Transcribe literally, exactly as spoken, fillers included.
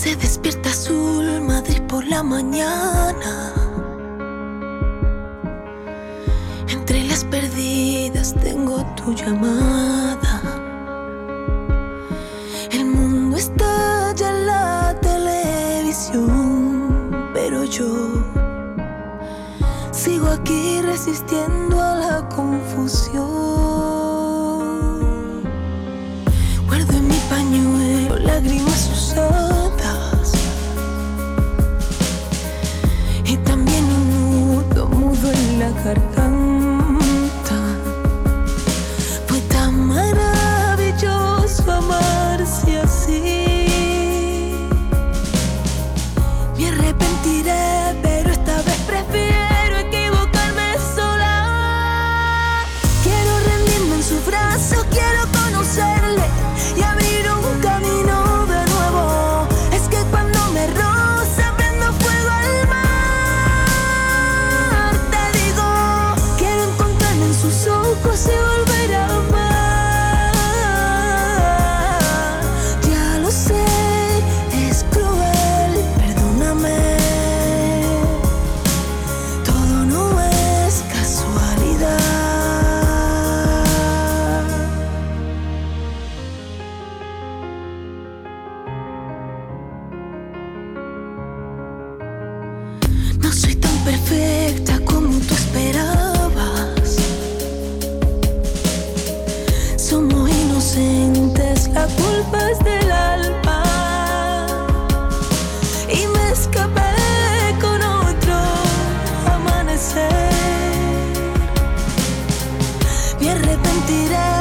Se despierta azul Madrid por la mañana. Entre las perdidas tengo tu llamada. El mundo estalla en la televisión, pero yo sigo aquí resistiendo a la confusión. Guardo en mi pañuelo lágrimas usadas y también un nudo mudo en la garganta. Fue tan maravilloso amarse así. Me arrepentiré, pero esta vez prefiero equivocarme sola. Quiero rendirme en sus brazos, quiero conocerle y abrir un camino de nuevo. Es que cuando me roza prendo fuego al mar. Te digo, quiero encontrarme en sus ojos y volver a amar. Ya lo sé, es cruel, perdóname. Todo no es casualidad. No soy tan perfecta como tú esperabas. Somos inocentes, la culpa es del alma. Y me escapé con otro amanecer. Me arrepentiré,